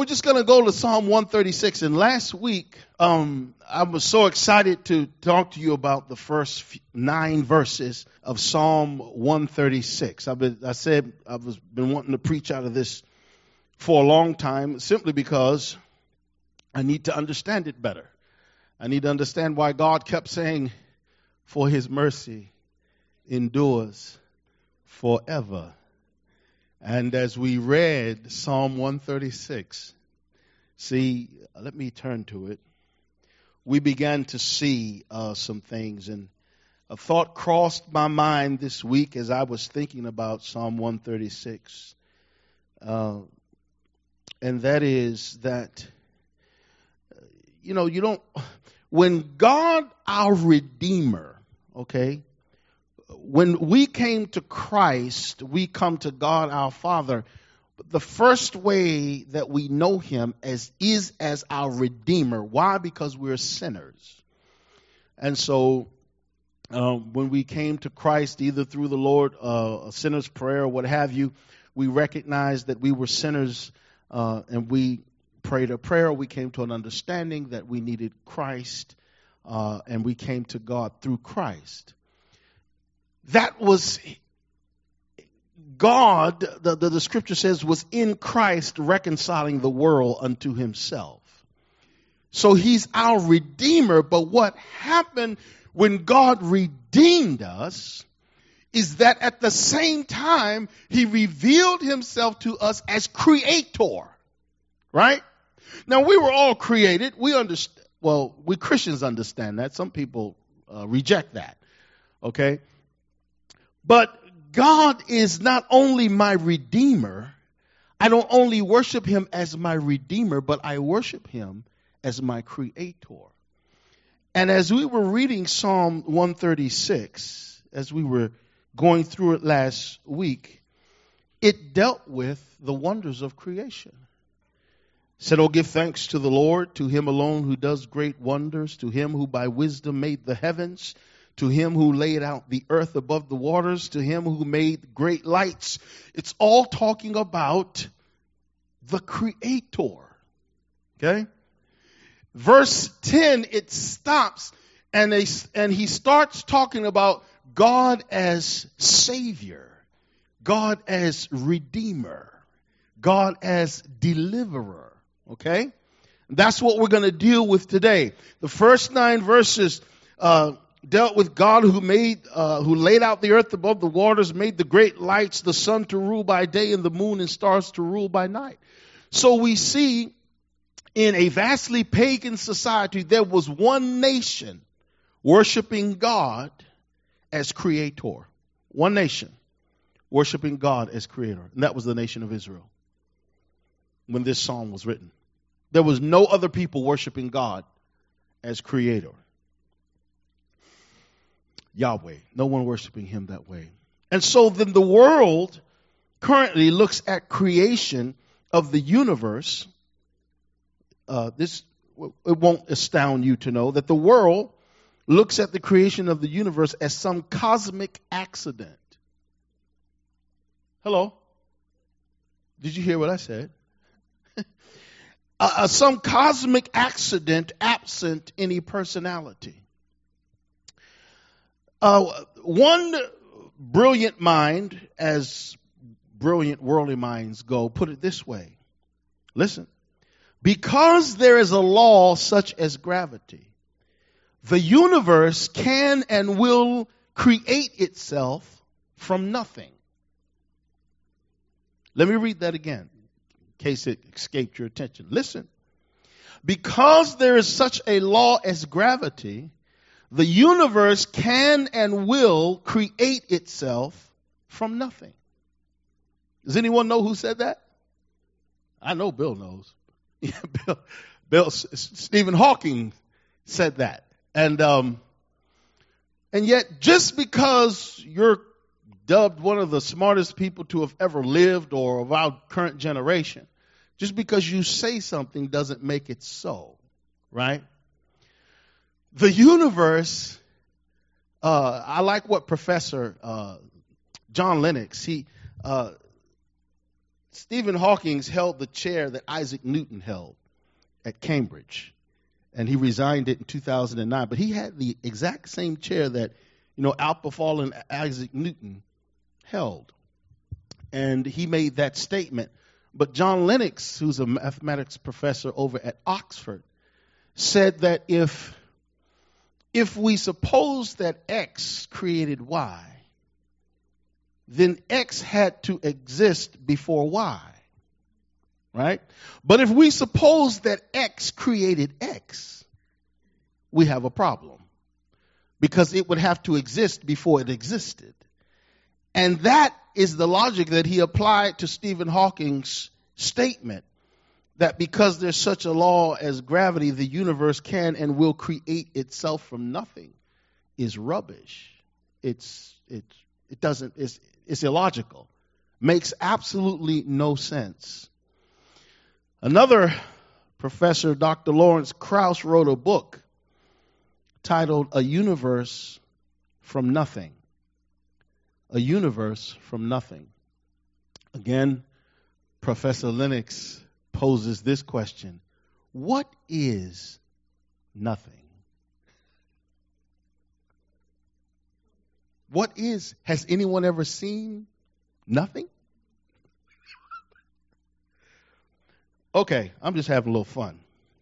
just going to go to Psalm 136. And last week, I was so excited to talk to you about the first 9 verses of Psalm 136. I said I've been wanting to preach out of this for a long time, simply because I need to understand it better. I need to understand why God kept saying, for his mercy endures forever. And as we read Psalm 136, let me turn to it. We began to see some things, and a thought crossed my mind this week as I was thinking about Psalm 136. And that is that, when God, our Redeemer, okay, when we came to Christ, we come to God our Father. But the first way that we know him is as our Redeemer. Why? Because we're sinners. And so when we came to Christ, either through the Lord, a sinner's prayer, or what have you, we recognized that we were sinners, and we prayed a prayer. We came to an understanding that we needed Christ, and we came to God through Christ. That was God, the scripture says, was in Christ reconciling the world unto himself. So he's our Redeemer. But what happened when God redeemed us is that at the same time, he revealed himself to us as Creator. Right? Now, we were all created. We Christians understand that. Some people reject that. Okay? But God is not only my Redeemer. I don't only worship him as my Redeemer, but I worship him as my Creator. And as we were reading Psalm 136, as we were going through it last week, it dealt with the wonders of creation. It said, "Oh, give thanks to the Lord, to him alone who does great wonders, to him who by wisdom made the heavens, to him who laid out the earth above the waters, to him who made great lights." It's all talking about the Creator. Okay? Verse 10, it stops, and he starts talking about God as Savior, God as Redeemer, God as Deliverer. Okay? That's what we're going to deal with today. The first 9 verses dealt with God who laid out the earth above the waters, made the great lights, the sun to rule by day and the moon and stars to rule by night. So we see in a vastly pagan society, there was one nation worshiping God as Creator. One nation worshiping God as Creator. And that was the nation of Israel when this psalm was written. There was no other people worshiping God as Creator. Yahweh. No one worshiping him that way. And so then the world currently looks at creation of the universe. It won't astound you to know that the world looks at the creation of the universe as some cosmic accident. Hello? Did you hear what I said? Some cosmic accident absent any personality. One brilliant mind, as brilliant worldly minds go, put it this way. Listen. Because there is a law such as gravity, the universe can and will create itself from nothing. Let me read that again, in case it escaped your attention. Listen. Because there is such a law as gravity, the universe can and will create itself from nothing. Does anyone know who said that? I know Bill knows. Stephen Hawking said that. And yet, just because you're dubbed one of the smartest people to have ever lived or of our current generation, just because you say something doesn't make it so, right? The universe, I like what Professor John Lennox, Stephen Hawking held the chair that Isaac Newton held at Cambridge, and he resigned it in 2009. But he had the exact same chair that, Alpha Fallen Isaac Newton held. And he made that statement. But John Lennox, who's a mathematics professor over at Oxford, said that if we suppose that X created Y, then X had to exist before Y, right? But if we suppose that X created X, we have a problem, because it would have to exist before it existed. And that is the logic that he applied to Stephen Hawking's statement that because there's such a law as gravity, the universe can and will create itself from nothing is rubbish. It's illogical. Makes absolutely no sense. Another professor, Dr. Lawrence Krauss, wrote a book titled A Universe from Nothing. A Universe from Nothing. Again, Professor Lennox poses this question: what is nothing? What is? Has anyone ever seen nothing? Okay, I'm just having a little fun.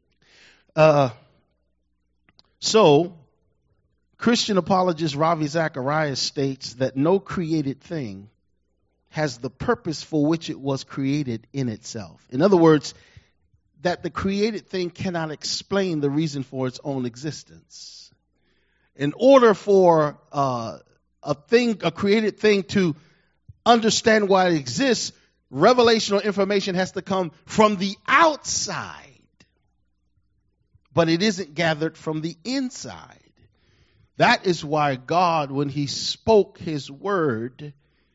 So, Christian apologist Ravi Zacharias states that no created thing has the purpose for which it was created in itself. In other words, that the created thing cannot explain the reason for its own existence. In order for a created thing to understand why it exists, revelational information has to come from the outside. But it isn't gathered from the inside. That is why God, when he spoke his word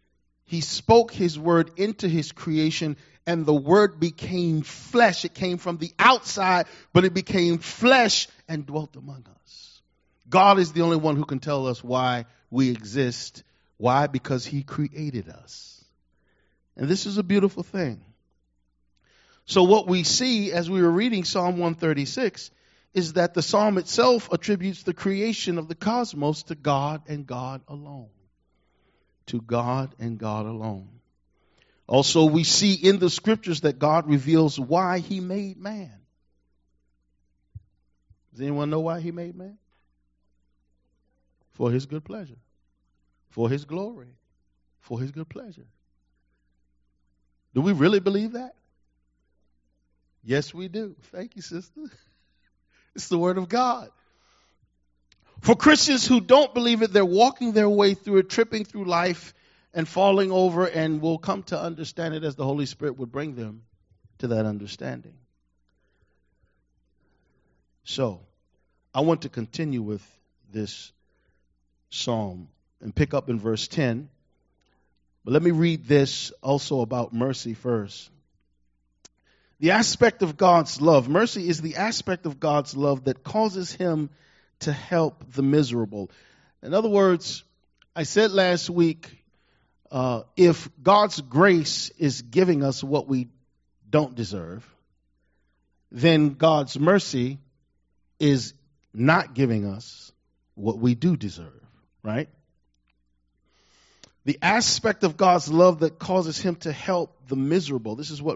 into his creation, and the word became flesh. It came from the outside, but it became flesh and dwelt among us. God is the only one who can tell us why we exist. Why? Because he created us. And this is a beautiful thing. So what we see as we were reading Psalm 136 is that the psalm itself attributes the creation of the cosmos to God and God alone. To God and God alone. Also, we see in the scriptures that God reveals why he made man. Does anyone know why he made man? For his good pleasure. For his glory. For his good pleasure. Do we really believe that? Yes, we do. Thank you, sister. It's the word of God. For Christians who don't believe it, they're walking their way through it, tripping through life and falling over, and will come to understand it as the Holy Spirit would bring them to that understanding. So, I want to continue with this psalm and pick up in verse 10. But let me read this also about mercy first. The aspect of God's love. Mercy is the aspect of God's love that causes him to help the miserable. In other words, I said last week, if God's grace is giving us what we don't deserve, then God's mercy is not giving us what we do deserve, right? The aspect of God's love that causes him to help the miserable. This is what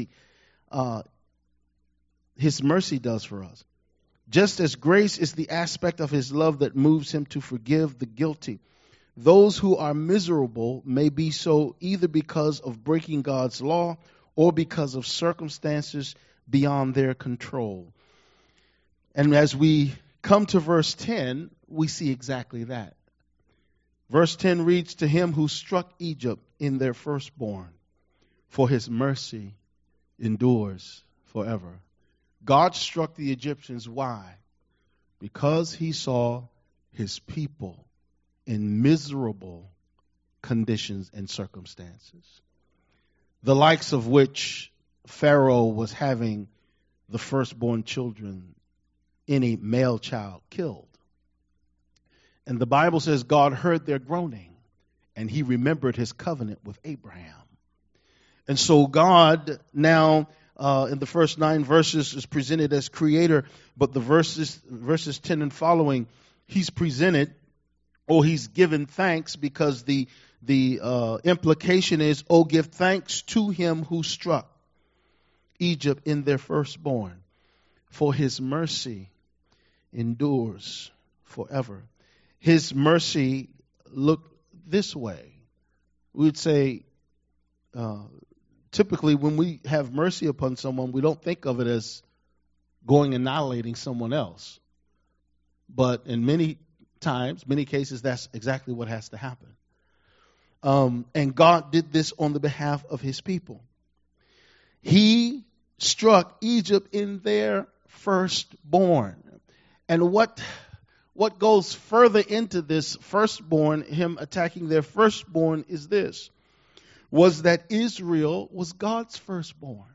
his mercy does for us. Just as grace is the aspect of his love that moves him to forgive the guilty. Those who are miserable may be so either because of breaking God's law or because of circumstances beyond their control. And as we come to verse 10, we see exactly that. Verse 10 reads, "To him who struck Egypt in their firstborn, for his mercy endures forever." God struck the Egyptians. Why? Because he saw his people in miserable conditions and circumstances, the likes of which Pharaoh was having the firstborn children, any male child, killed. And the Bible says God heard their groaning, and he remembered his covenant with Abraham. And so God now, in the first 9 verses, is presented as creator, but the verses 10 and following, he's presented, or he's given thanks, because the implication is, oh, give thanks to him who struck Egypt in their firstborn, for his mercy endures forever. His mercy looked this way. We would say, typically when we have mercy upon someone, we don't think of it as going annihilating someone else. But in many cases, that's exactly what has to happen. And God did this on the behalf of his people. He struck Egypt in their firstborn. And what goes further into this firstborn, him attacking their firstborn, is this, was that Israel was God's firstborn.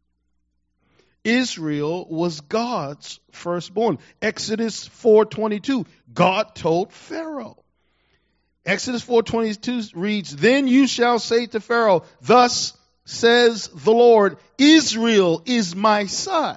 Israel was God's firstborn. Exodus 4:22, God told Pharaoh. Exodus 4:22 reads, then you shall say to Pharaoh, thus says the Lord, Israel is my son,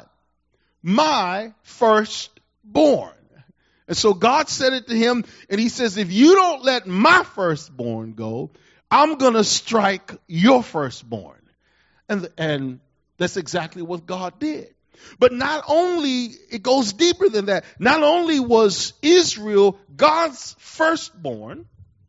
my firstborn. And so God said it to him, and he says, if you don't let my firstborn go, I'm going to strike your firstborn. And that's exactly what God did. But not only, it goes deeper than that. Not only was Israel God's firstborn,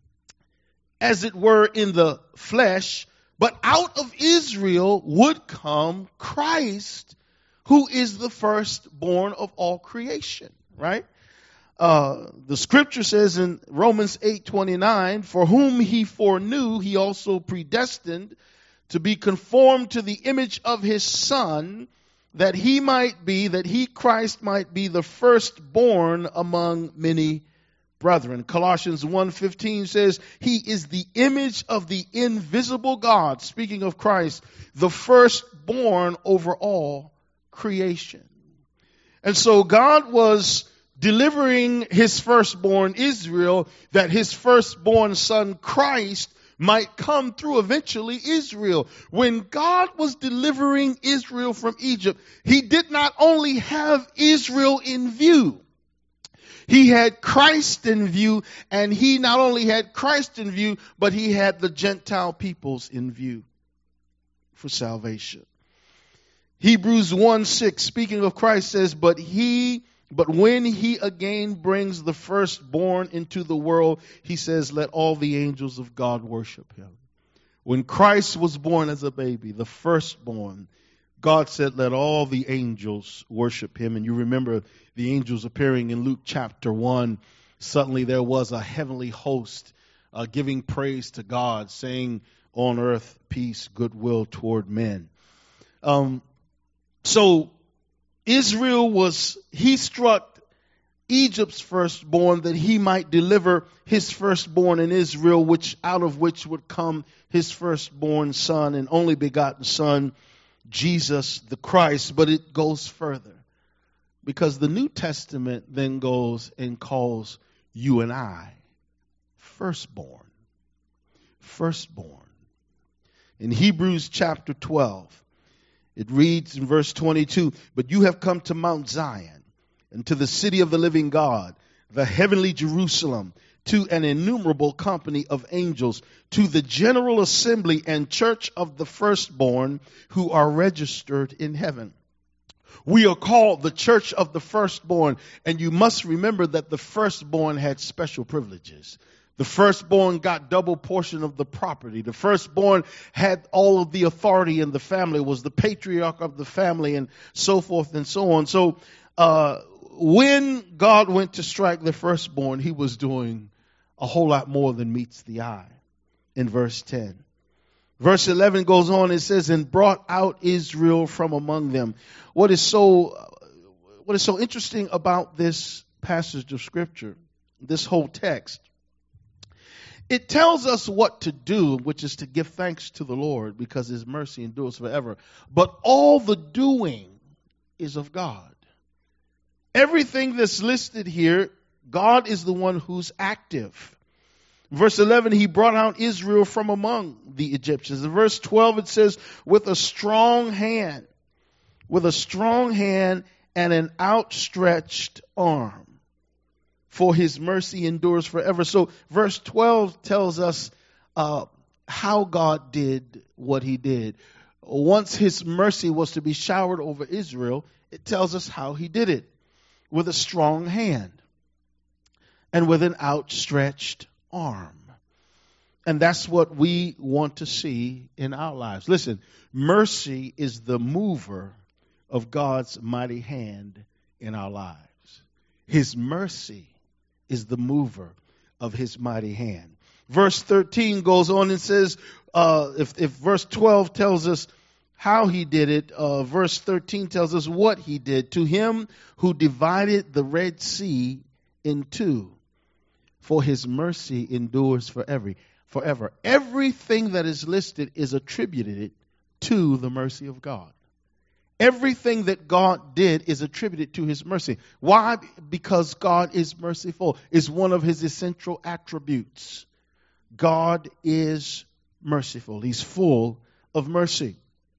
as it were in the flesh, but out of Israel would come Christ, who is the firstborn of all creation, right? The scripture says in Romans 8:29, for whom he foreknew, he also predestined to be conformed to the image of his Son, that he, Christ, might be the firstborn among many brethren. Colossians 1:15 says, he is the image of the invisible God, speaking of Christ, the firstborn over all creation. And so God was delivering his firstborn Israel, that his firstborn son Christ might come through eventually Israel. When God was delivering Israel from Egypt, he did not only have Israel in view, he had Christ in view, and he not only had Christ in view, but he had the Gentile peoples in view for salvation. Hebrews 1:6, speaking of Christ, says, but when he again brings the firstborn into the world, he says, let all the angels of God worship him. When Christ was born as a baby, the firstborn, God said, let all the angels worship him. And you remember the angels appearing in Luke chapter 1. Suddenly there was a heavenly host giving praise to God, saying, on earth, peace, goodwill toward men. So Israel he struck Egypt's firstborn that he might deliver his firstborn in Israel, out of which would come his firstborn son and only begotten son, Jesus the Christ. But it goes further, because the New Testament then goes and calls you and I firstborn. Firstborn. In Hebrews chapter 12, it reads in verse 22, but you have come to Mount Zion, and to the city of the living God, the heavenly Jerusalem, to an innumerable company of angels, to the general assembly and church of the firstborn who are registered in heaven. We are called the church of the firstborn, and you must remember that the firstborn had special privileges. The firstborn got double portion of the property. The firstborn had all of the authority in the family, was the patriarch of the family, and so forth and so on. So when God went to strike the firstborn, he was doing a whole lot more than meets the eye in verse 10. Verse 11 goes on, it says, and brought out Israel from among them. What is so interesting about this passage of Scripture, this whole text, it tells us what to do, which is to give thanks to the Lord because his mercy endures forever. But all the doing is of God. Everything that's listed here, God is the one who's active. Verse 11, he brought out Israel from among the Egyptians. In verse 12, it says, with a strong hand and an outstretched arm. For his mercy endures forever. So verse 12 tells us how God did what he did. Once his mercy was to be showered over Israel, it tells us how he did it. With a strong hand and with an outstretched arm. And that's what we want to see in our lives. Listen, mercy is the mover of God's mighty hand in our lives. His mercy is the mover of his mighty hand. Verse 13 goes on and says, if verse 12 tells us how he did it, verse 13 tells us what he did. To him who divided the Red Sea in two, for his mercy endures forever. Everything that is listed is attributed to the mercy of God. Everything that God did is attributed to his mercy. Why? Because God is merciful. It's one of his essential attributes. God is merciful. He's full of mercy.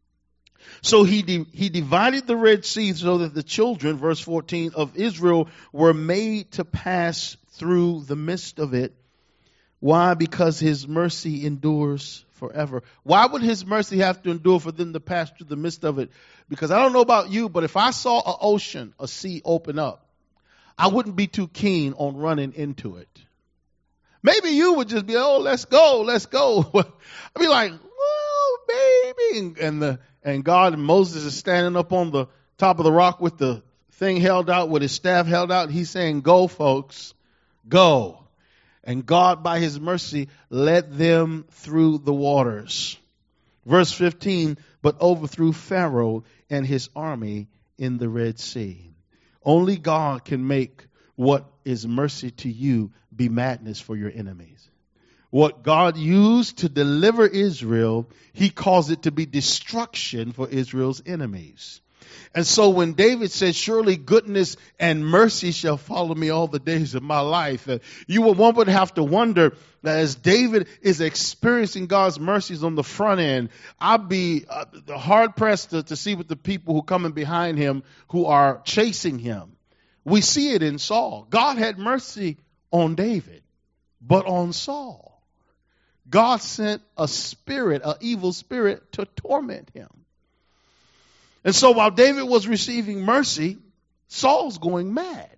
So he divided the Red Sea so that the children, verse 14, of Israel were made to pass through the midst of it. Why? Because his mercy endures forever. Why would his mercy have to endure for them to pass through the midst of it? Because I don't know about you, but if I saw an ocean, a sea open up, I wouldn't be too keen on running into it. Maybe you would just be, oh, let's go. I'd be like, well, baby. And God and Moses is standing up on the top of the rock with the thing held out, with his staff held out. He's saying, go, folks, go. And God, by his mercy, led them through the waters. Verse 15, but overthrew Pharaoh and his army in the Red Sea. Only God can make what is mercy to you be madness for your enemies. What God used to deliver Israel, he caused it to be destruction for Israel's enemies. And so when David said, surely goodness and mercy shall follow me all the days of my life, one would have to wonder that as David is experiencing God's mercies on the front end, I'd be hard pressed to see with the people who coming behind him who are chasing him. We see it in Saul. God had mercy on David, but on Saul, God sent a spirit, an evil spirit, to torment him. And so while David was receiving mercy, Saul's going mad.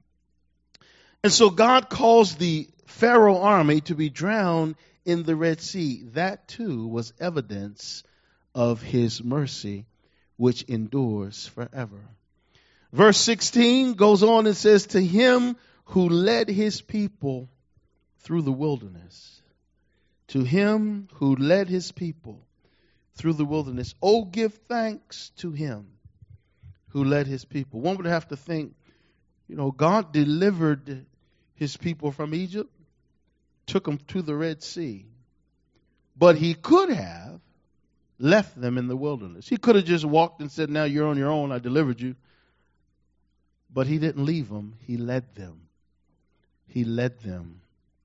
And so God caused the Pharaoh army to be drowned in the Red Sea. That too was evidence of his mercy, which endures forever. Verse 16 goes on and says, to him who led his people through the wilderness. To him who led his people through the wilderness. Oh, give thanks to him who led his people. One would have to think, God delivered his people from Egypt, took them to the Red Sea. But he could have left them in the wilderness. He could have just walked and said, now you're on your own, I delivered you. But he didn't leave them, he led them. He led them.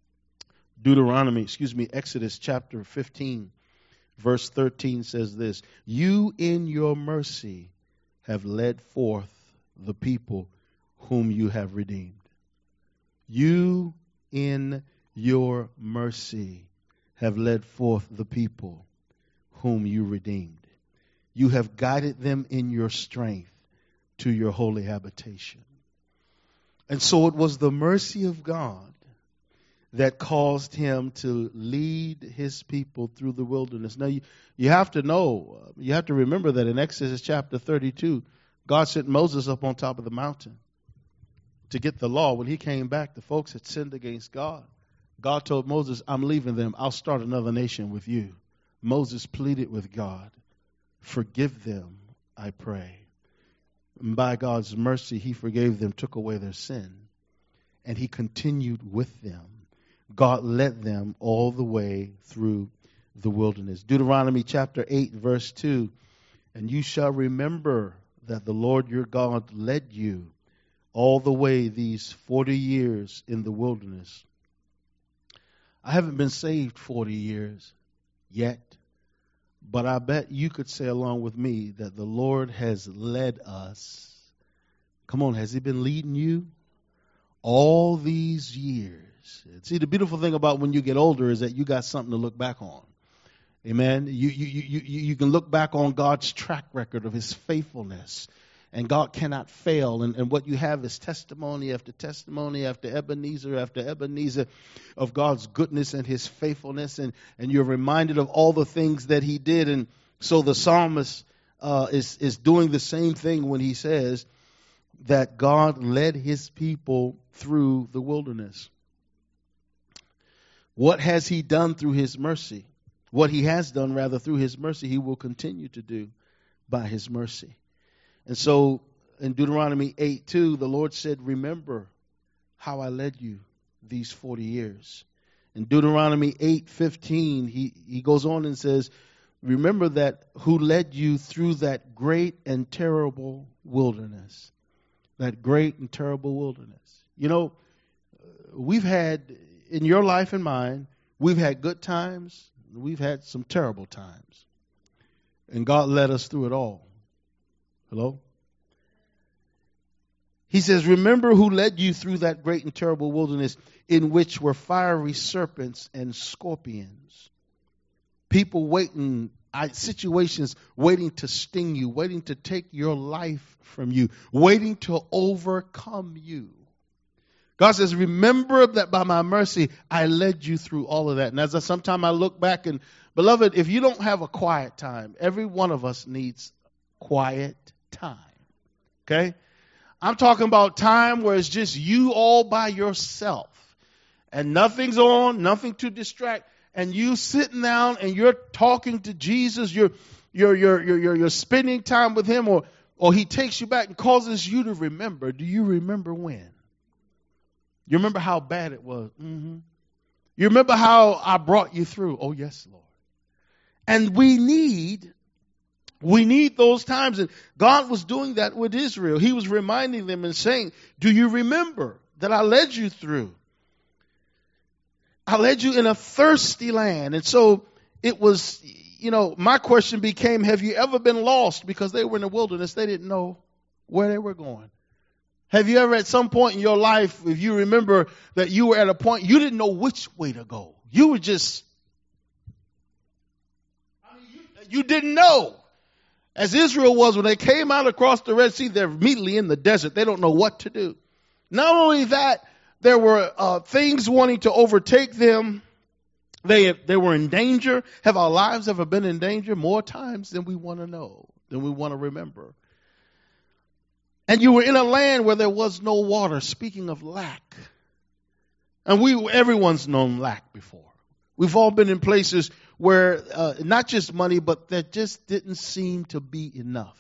Exodus chapter 15. Verse 13 says this, you in your mercy have led forth the people whom you have redeemed. You in your mercy have led forth the people whom you redeemed. You have guided them in your strength to your holy habitation. And so it was the mercy of God that caused him to lead his people through the wilderness. Now, you have to remember that in Exodus chapter 32, God sent Moses up on top of the mountain to get the law. When he came back, the folks had sinned against God. God told Moses, I'm leaving them. I'll start another nation with you. Moses pleaded with God, forgive them, I pray. And by God's mercy, he forgave them, took away their sin, and he continued with them. God led them all the way through the wilderness. Deuteronomy chapter 8, verse 2. And you shall remember that the Lord your God led you all the way these 40 years in the wilderness I haven't been saved 40 years yet, but I bet you could say along with me that the Lord has led us. Come on, has He been leading you all these years? See, the beautiful thing about when you get older is that you got something to look back on. Amen. You can look back on God's track record of His faithfulness. And God cannot fail. And what you have is testimony after Ebenezer after Ebenezer of God's goodness and His faithfulness. And you're reminded of all the things that He did. And so the psalmist is doing the same thing when he says that God led His people through the wilderness. What has He done through His mercy? What He has done, rather, through His mercy, He will continue to do by His mercy. And so in Deuteronomy 8:2, the Lord said, remember how I led you these 40 years. In Deuteronomy 8:15, he goes on and says, remember that who led you through that great and terrible wilderness. That great and terrible wilderness. You know, we've had, in your life and mine, we've had good times. We've had some terrible times. And God led us through it all. Hello? He says, remember who led you through that great and terrible wilderness in which were fiery serpents and scorpions. People waiting, situations waiting to sting you, waiting to take your life from you, waiting to overcome you. God says, remember that by my mercy, I led you through all of that. And as sometimes I look back and, beloved, if you don't have a quiet time, every one of us needs quiet time. Okay? I'm talking about time where it's just you all by yourself. And nothing's on, nothing to distract. And you sitting down and you're talking to Jesus, you're spending time with Him, or He takes you back and causes you to remember. Do you remember when? You remember how bad it was? Mm-hmm. You remember how I brought you through? Oh, yes, Lord. And we need those times. And God was doing that with Israel. He was reminding them and saying, do you remember that I led you through? I led you in a thirsty land. And so it was, my question became, have you ever been lost? Because they were in the wilderness. They didn't know where they were going. Have you ever at some point in your life, if you remember that you were at a point, you didn't know which way to go. You were just, you didn't know. As Israel was when they came out across the Red Sea, they're immediately in the desert. They don't know what to do. Not only that, there were things wanting to overtake them. They were in danger. Have our lives ever been in danger? More times than we want to know, than we want to remember. And you were in a land where there was no water, speaking of lack. And everyone's known lack before. We've all been in places where not just money, but there just didn't seem to be enough.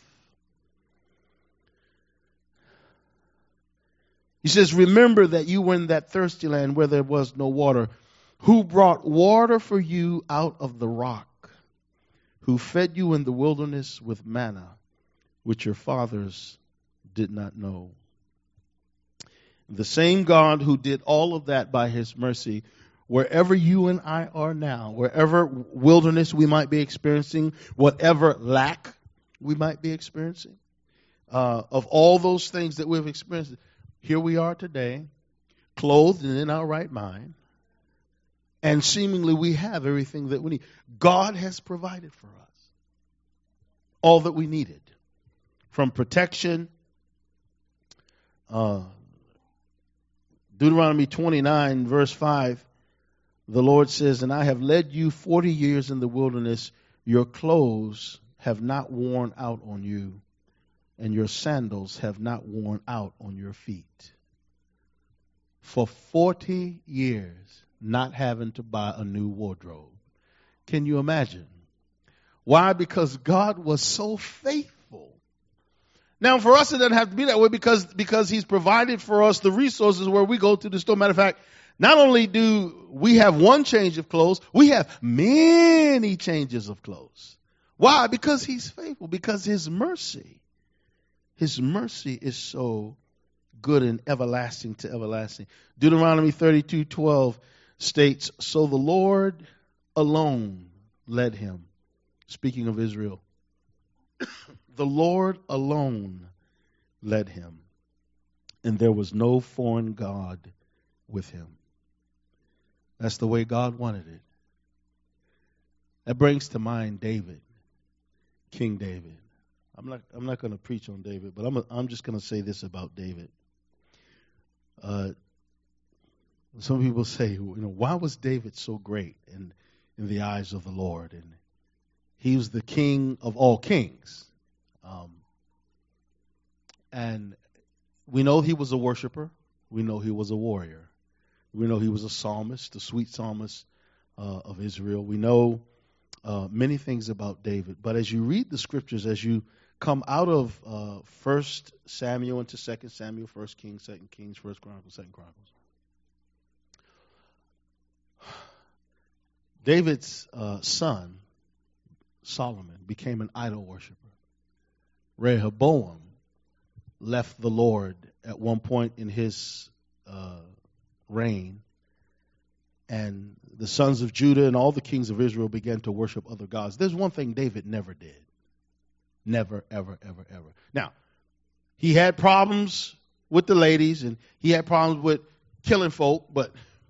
He says, remember that you were in that thirsty land where there was no water, who brought water for you out of the rock, who fed you in the wilderness with manna, which your fathers did not know. The same God who did all of that by His mercy, wherever you and I are now, wherever wilderness we might be experiencing, whatever lack we might be experiencing, of all those things that we've experienced, here we are today, clothed and in our right mind, and seemingly we have everything that we need. God has provided for us all that we needed, from protection. Deuteronomy 29, verse 5, the Lord says, and I have led you 40 years in the wilderness. Your clothes have not worn out on you, and your sandals have not worn out on your feet. For 40 years, not having to buy a new wardrobe. Can you imagine? Why? Because God was so faithful. Now, for us, it doesn't have to be that way because He's provided for us the resources where we go to the store. Matter of fact, not only do we have one change of clothes, we have many changes of clothes. Why? Because He's faithful, because His mercy is so good and everlasting to everlasting. Deuteronomy 32:12 states, so the Lord alone led him. Speaking of Israel, the Lord alone led him, and there was no foreign god with him. That's the way God wanted it. That brings to mind David, King David. I'm not going to preach on David, but I'm just going to say this about David. Some people say, why was David so great in the eyes of the Lord? And he was the king of all kings. And we know he was a worshiper. We know he was a warrior. We know he was a psalmist, the sweet psalmist of Israel. We know many things about David. But as you read the scriptures, as you come out of 1 Samuel into 2 Samuel, 1 Kings, 2 Kings, 1 Chronicles, 2 Chronicles, David's son, Solomon, became an idol worshiper. Rehoboam left the Lord at one point in his reign, and the sons of Judah and all the kings of Israel began to worship other gods. There's one thing David never did. Never, ever, ever, ever. Now, he had problems with the ladies, and he had problems with killing folk, but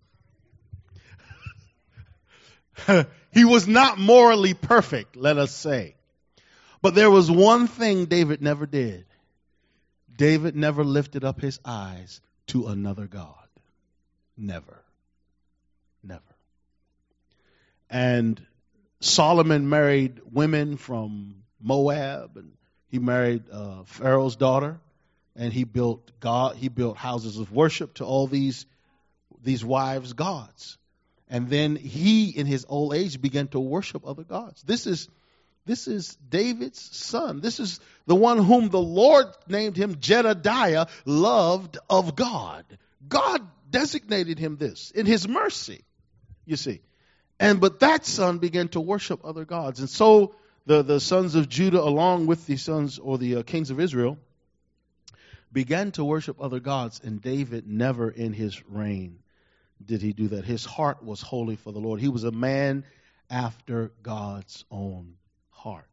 he was not morally perfect, let us say. But there was one thing David never did. David never lifted up his eyes to another god. Never. Never. And Solomon married women from Moab, and he married Pharaoh's daughter, and he built houses of worship to all these wives' gods. And then he, in his old age, began to worship other gods. This is David's son. This is the one whom the Lord named him Jedediah, loved of God. God designated him this in his mercy, you see. But that son began to worship other gods. And so the sons of Judah, along with the sons or the kings of Israel, began to worship other gods. And David never in his reign did he do that. His heart was wholly for the Lord. He was a man after God's own heart.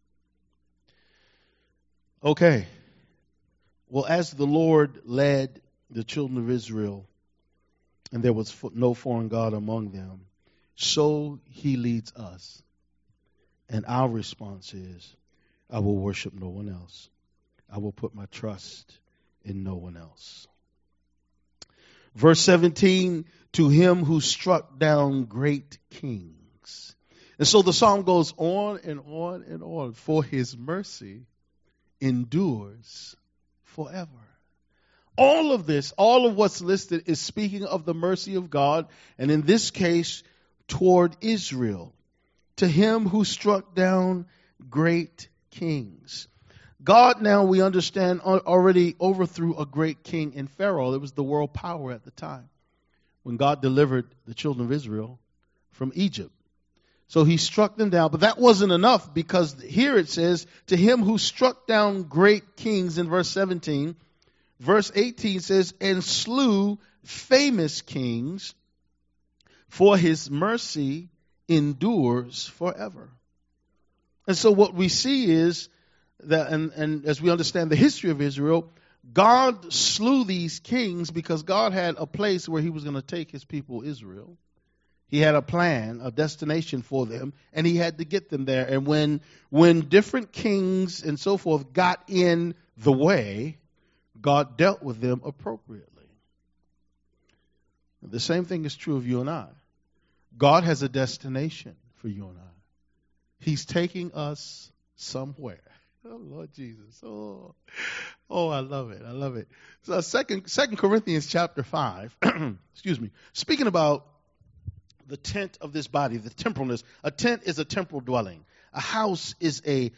Okay. Well, as the Lord led the children of Israel, and there was no foreign god among them, so he leads us. And our response is, I will worship no one else. I will put my trust in no one else. Verse 17, to him who struck down great kings. And so the psalm goes on and on and on. For his mercy endures forever. All of this, all of what's listed is speaking of the mercy of God, and in this case, toward Israel. To him who struck down great kings. God, now we understand, already overthrew a great king in Pharaoh. It was the world power at the time when God delivered the children of Israel from Egypt. So he struck them down, but that wasn't enough, because here it says, to him who struck down great kings in verse 17. Verse 18 says, and slew famous kings, for his mercy endures forever. And so what we see is that, and as we understand the history of Israel, God slew these kings because God had a place where he was going to take his people Israel. He had a plan, a destination for them, and he had to get them there. And when different kings and so forth got in the way, God dealt with them appropriately. The same thing is true of you and I. God has a destination for you and I. He's taking us somewhere. Oh, Lord Jesus. Oh, I love it. I love it. So Second Corinthians chapter 5, excuse me, speaking about the tent of this body, the temporalness. A tent is a temporal dwelling. A house is a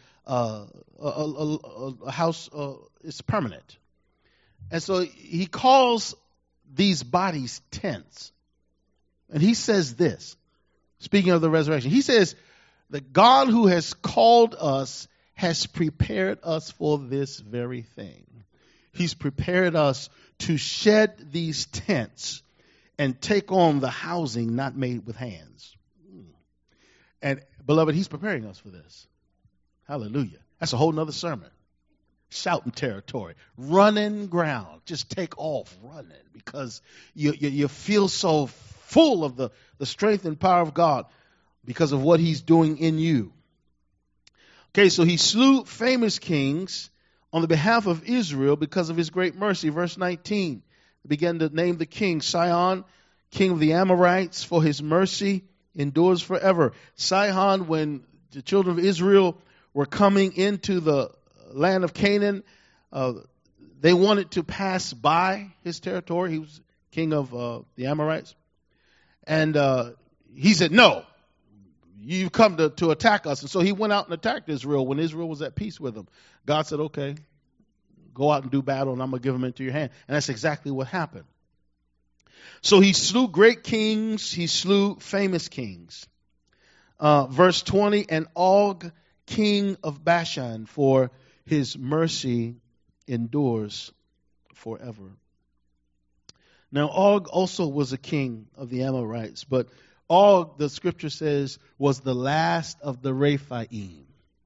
house is permanent. And so he calls these bodies tents. And he says this, speaking of the resurrection, he says that God who has called us has prepared us for this very thing. He's prepared us to shed these tents and take on the housing not made with hands. And beloved, he's preparing us for this. Hallelujah. That's a whole nother sermon. Shouting territory, running ground. Just take off running because you feel so full of the strength and power of God because of what he's doing in you. Okay, so he slew famous kings on the behalf of Israel because of his great mercy. Verse 19, he began to name the king. Sihon, king of the Amorites, for his mercy endures forever. Sihon, when the children of Israel were coming into the land of Canaan, they wanted to pass by his territory. He was king of the Amorites. And he said, no, you've come to attack us. And so he went out and attacked Israel when Israel was at peace with him. God said, okay, go out and do battle, and I'm going to give them into your hand. And that's exactly what happened. So he slew great kings. He slew famous kings. Verse 20, and Og, king of Bashan, for his mercy endures forever. Now, Og also was a king of the Amorites, but Og, the scripture says, was the last of the Rephaim.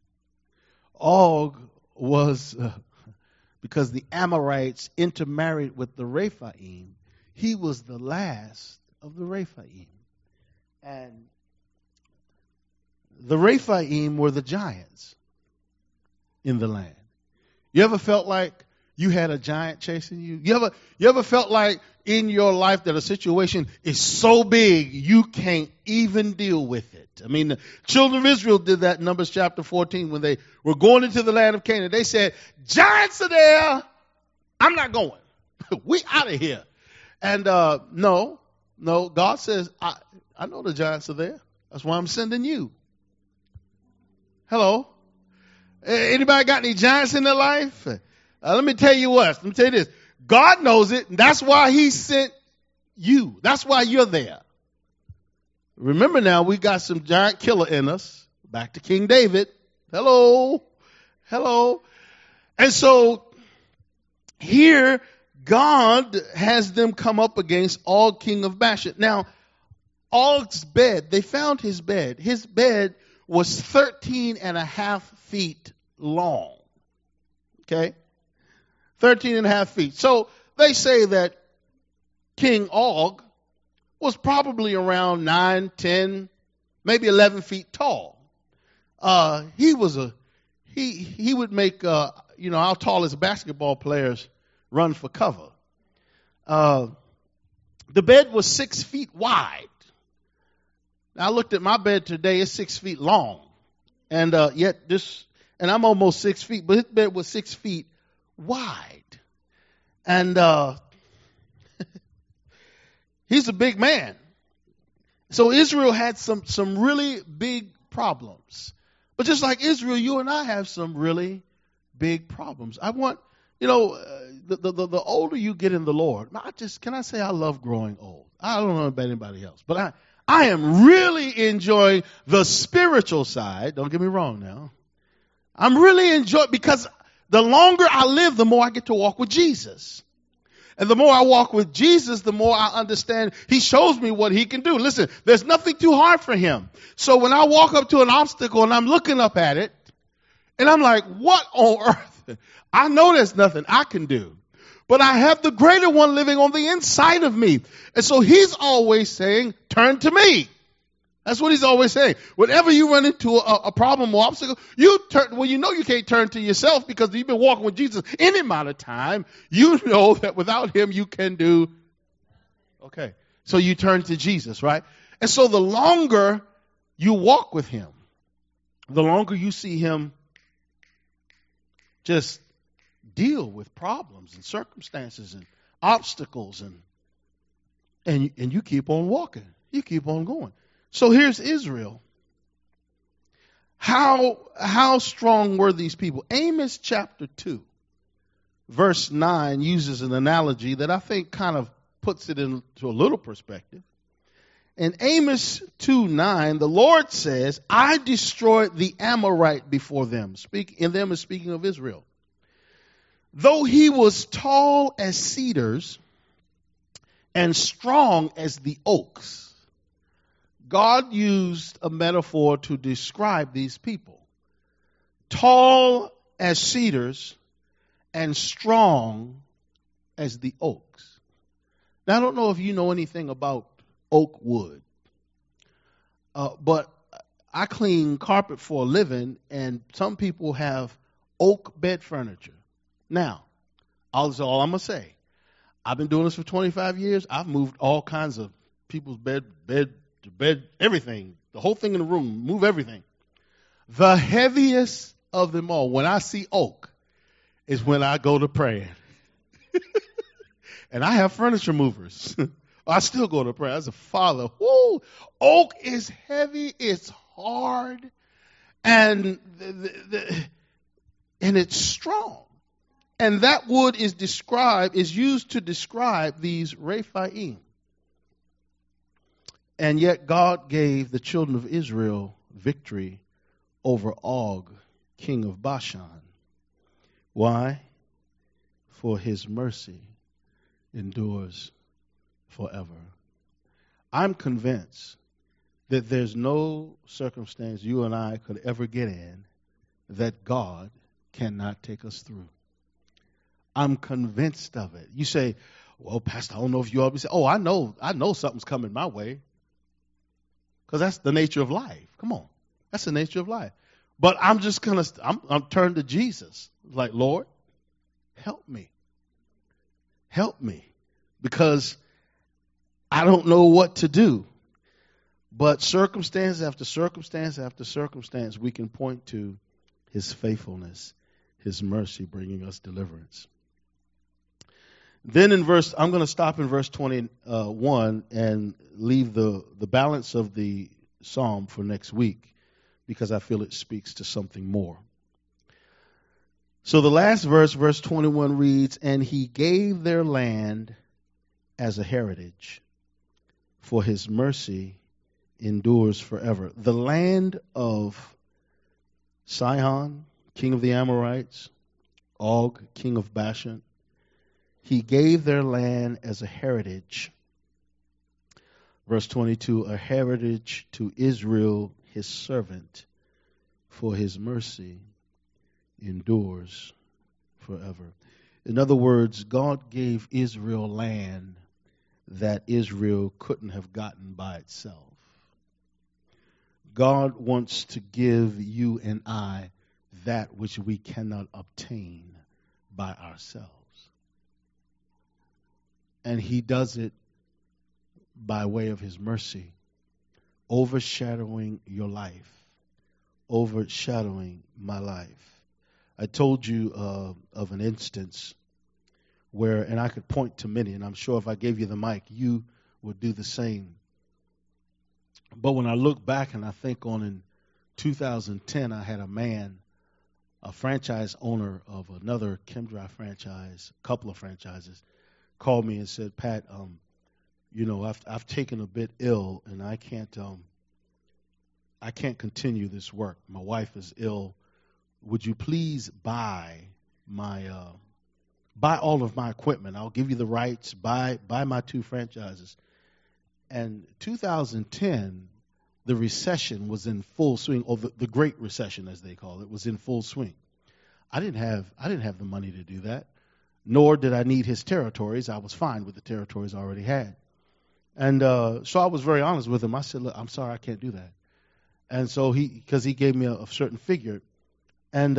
Og was, because the Amorites intermarried with the Rephaim, he was the last of the Rephaim. And the Rephaim were the giants in the land. You ever felt like you had a giant chasing you? You ever felt like in your life that a situation is so big you can't even deal with it? I mean, the children of Israel did that in Numbers chapter 14 when they were going into the land of Canaan. They said, giants are there. I'm not going. We out of here. And no, God says, I know the giants are there. That's why I'm sending you. Hello? Anybody got any giants in their life? Let me tell you what. Let me tell you this. God knows it, and that's why he sent you. That's why you're there. Remember now, we got some giant killer in us. Back to King David. Hello. And so here, God has them come up against Og, king of Bashan. Now, Og's bed, they found his bed. His bed was 13 and a half feet long. Okay? 13 and a half feet. So they say that King Og was probably around 9, 10, maybe 11 feet tall. He would make, our tallest basketball players run for cover. The bed was 6 feet wide. Now, I looked at my bed today, it's 6 feet long. And and I'm almost 6 feet, but his bed was 6 feet wide. And he's a big man. So Israel had some really big problems. But just like Israel, you and I have some really big problems. I want, the older you get in the Lord, can I say I love growing old? I don't know about anybody else, but I am really enjoying the spiritual side. Don't get me wrong now. I'm really enjoying, because the longer I live, the more I get to walk with Jesus. And the more I walk with Jesus, the more I understand he shows me what he can do. Listen, there's nothing too hard for him. So when I walk up to an obstacle and I'm looking up at it, and I'm like, what on earth? I know there's nothing I can do. But I have the greater one living on the inside of me. And so he's always saying, turn to me. That's what he's always saying. Whenever you run into a problem or obstacle, you turn. Well, you know you can't turn to yourself because you've been walking with Jesus any amount of time. You know that without him you can do. Okay. So you turn to Jesus, right? And so the longer you walk with him, the longer you see him just deal with problems and circumstances and obstacles, and you keep on walking. You keep on going. So here's Israel. How strong were these people? Amos chapter 2, verse 9 uses an analogy that I think kind of puts it into a little perspective. In Amos 2:9, the Lord says, I destroyed the Amorite before them. Them is speaking of Israel. Though he was tall as cedars, and strong as the oaks. God used a metaphor to describe these people. Tall as cedars and strong as the oaks. Now, I don't know if you know anything about oak wood, but I clean carpet for a living, and some people have oak bed furniture. Now, that's all I'm going to say. I've been doing this for 25 years. I've moved all kinds of people's bed, everything. The whole thing in the room, move everything. The heaviest of them all, when I see oak, is when I go to praying. And I have furniture movers. I still go to prayer as a father. Woo! Oak is heavy, it's hard, and and it's strong. And that wood is used to describe these Rephaim. And yet God gave the children of Israel victory over Og, king of Bashan. Why? For his mercy endures forever. I'm convinced that there's no circumstance you and I could ever get in that God cannot take us through. I'm convinced of it. You say, well, Pastor, I don't know if you always say, I know something's coming my way. Because that's the nature of life. Come on. That's the nature of life. But I'm just going to, I'm turned to Jesus. Like, Lord, help me. Help me. Because I don't know what to do. But circumstance after circumstance after circumstance, we can point to his faithfulness, his mercy bringing us deliverance. Then I'm going to stop in verse 21 and leave the balance of the psalm for next week because I feel it speaks to something more. So the last verse, verse 21 reads, and he gave their land as a heritage, for his mercy endures forever. The land of Sihon, king of the Amorites, Og, king of Bashan, he gave their land as a heritage. Verse 22, a heritage to Israel, his servant, for his mercy endures forever. In other words, God gave Israel land that Israel couldn't have gotten by itself. God wants to give you and I that which we cannot obtain by ourselves. And he does it by way of his mercy, overshadowing your life, overshadowing my life. I told you of an instance where, and I could point to many, and I'm sure if I gave you the mic, you would do the same. But when I look back and I think on in 2010, I had a man, a franchise owner of another ChemDry franchise, a couple of franchises, called me and said, Pat, I've taken a bit ill and I can't continue this work. My wife is ill. Would you please buy all of my equipment? I'll give you the rights. Buy my two franchises. And 2010, the recession was in full swing, or the Great Recession, as they call it, was in full swing. I didn't have the money to do that, nor did I need his territories. I was fine with the territories I already had. And so I was very honest with him. I said, look, I'm sorry, I can't do that. And so because he gave me a certain figure, and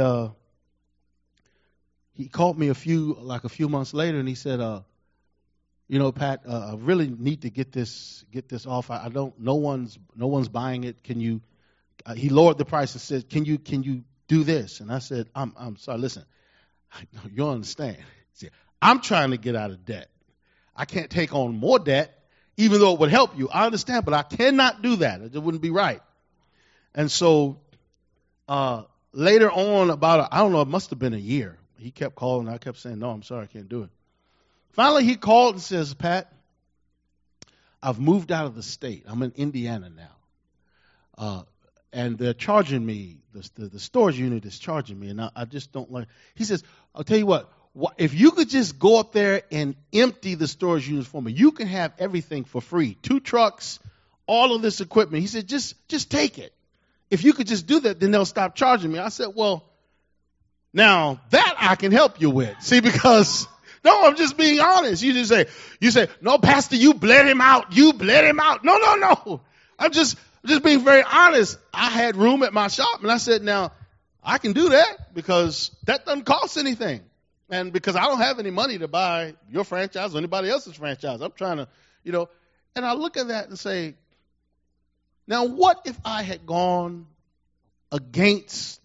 he called me a few months later, and he said, Pat, I really need to get this off. No one's buying it. Can you? He lowered the price and said, can you do this? And I said, I'm sorry. Listen, you don't understand. See, I'm trying to get out of debt. I can't take on more debt, even though it would help you. I understand, but I cannot do that. It wouldn't be right. And so later on, it must have been a year. He kept calling. I kept saying, no, I'm sorry, I can't do it. Finally, he called and says, Pat, I've moved out of the state. I'm in Indiana now. And they're charging me, the storage unit is charging me, and I just don't like. He says, I'll tell you what, if you could just go up there and empty the storage units for me, you can have everything for free. 2 trucks, all of this equipment. He said, just take it. If you could just do that, then they'll stop charging me. I said, well, now that I can help you with. See, because, no, I'm just being honest. You say, no, Pastor, you bled him out. You bled him out. No. I'm just being very honest. I had room at my shop, and I said, now, I can do that because that doesn't cost anything. And because I don't have any money to buy your franchise or anybody else's franchise. I'm trying to, and I look at that and say, now what if I had gone against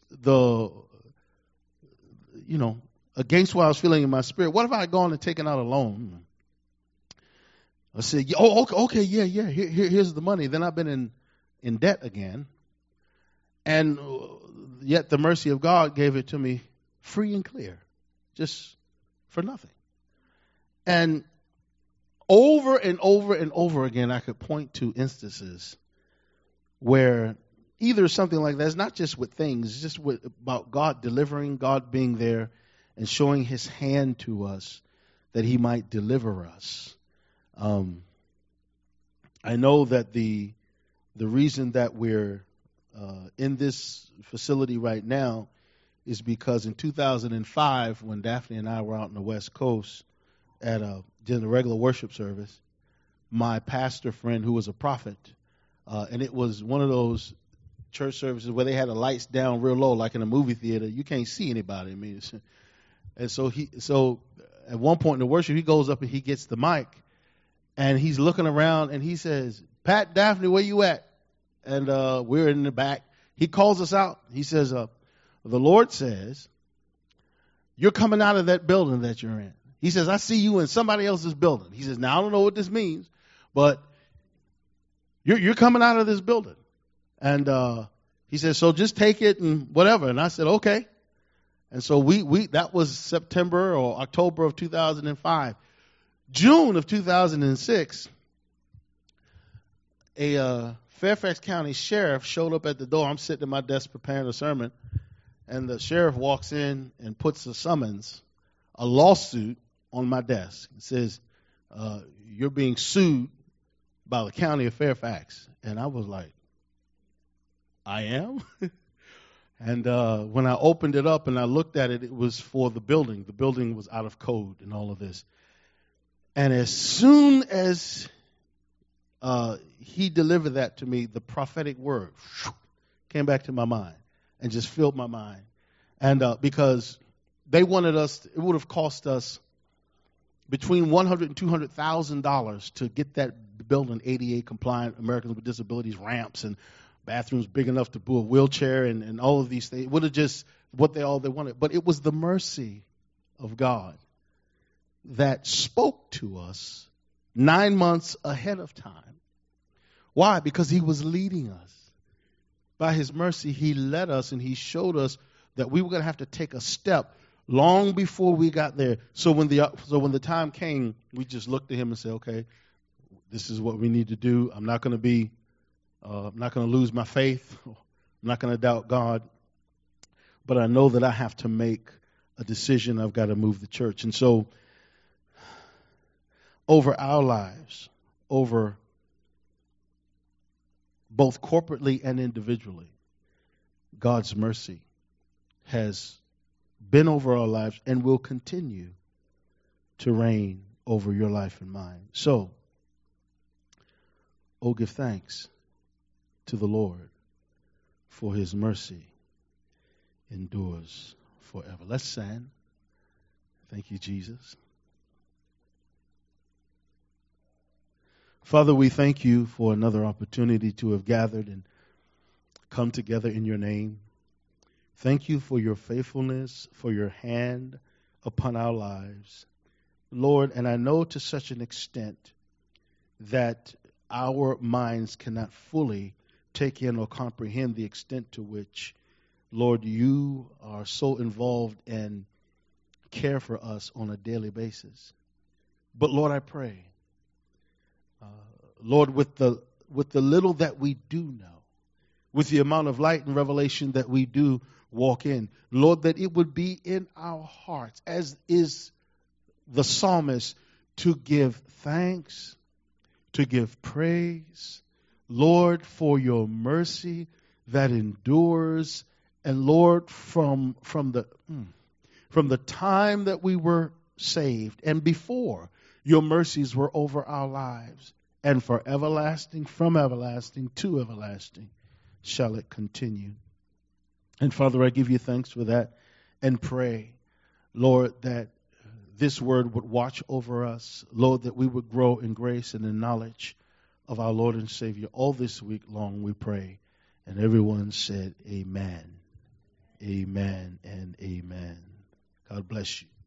against what I was feeling in my spirit? What if I had gone and taken out a loan? I said, okay, yeah, here's the money. Then I've been in debt again. And yet the mercy of God gave it to me free and clear, just for nothing. And over and over and over again, I could point to instances where either something like that, it's not just with things, it's just about God delivering, God being there and showing his hand to us that he might deliver us. I know that the reason that we're in this facility right now is because in 2005, when Daphne and I were out on the West Coast at a regular worship service, my pastor friend, who was a prophet, and it was one of those church services where they had the lights down real low, like in a movie theater. You can't see anybody. And so at one point in the worship, he goes up and he gets the mic, and he's looking around and he says, "Pat, Daphne, where you at?" And we're in the back. He calls us out. He says, the Lord says, you're coming out of that building that you're in. He says, I see you in somebody else's building. He says, now I don't know what this means, but you're coming out of this building. And he says, so just take it and whatever. And I said, okay. And so we that was September or October of 2005. June of 2006, a Fairfax County sheriff showed up at the door. I'm sitting at my desk preparing a sermon, and the sheriff walks in and puts a lawsuit on my desk. It says, you're being sued by the county of Fairfax. And I was like, I am? And when I opened it up and I looked at it, it was for the building. The building was out of code and all of this. And as soon as he delivered that to me, the prophetic word came back to my mind and just filled my mind. And because they wanted us, it would have cost us between $100,000 and $200,000 to get that building ADA compliant, Americans with Disabilities ramps and bathrooms big enough to put a wheelchair and all of these things. It would have just what they wanted. But it was the mercy of God that spoke to us 9 months ahead of time. Why? Because he was leading us. By his mercy, he led us and he showed us that we were going to have to take a step long before we got there. So when the time came, we just looked at him and said, okay, this is what we need to do. I'm not going to lose my faith. I'm not going to doubt God. But I know that I have to make a decision. I've got to move the church. And so over our lives, over both corporately and individually, God's mercy has been over our lives and will continue to reign over your life and mine. So, give thanks to the Lord, for his mercy endures forever. Let's stand. Thank you, Jesus. Father, we thank you for another opportunity to have gathered and come together in your name. Thank you for your faithfulness, for your hand upon our lives. Lord, and I know to such an extent that our minds cannot fully take in or comprehend the extent to which, Lord, you are so involved and care for us on a daily basis. But Lord, I pray, Lord, with the little that we do know, with the amount of light and revelation that we do, walk in. Lord, that it would be in our hearts, as is the psalmist, to give thanks, to give praise, Lord, for your mercy that endures. And Lord, from the time that we were saved and before, your mercies were over our lives. And for everlasting, from everlasting to everlasting, shall it continue. And Father, I give you thanks for that and pray, Lord, that this word would watch over us. Lord, that we would grow in grace and in knowledge of our Lord and Savior. All this week long we pray. And everyone said, amen, amen, and amen. God bless you.